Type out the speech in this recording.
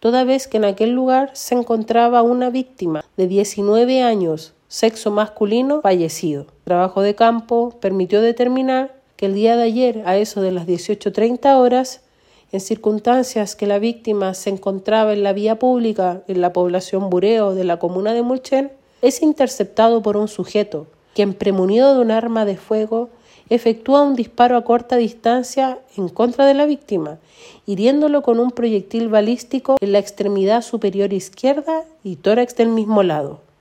toda vez que en aquel lugar se encontraba una víctima de 19 años, sexo masculino, fallecido. El trabajo de campo permitió determinar que el día de ayer, a eso de las 18:30 horas, en circunstancias que la víctima se encontraba en la vía pública en la población Bureo de la comuna de Mulchen, es interceptado por un sujeto, quien premunido de un arma de fuego efectúa un disparo a corta distancia en contra de la víctima, hiriéndolo con un proyectil balístico en la extremidad superior izquierda y tórax del mismo lado.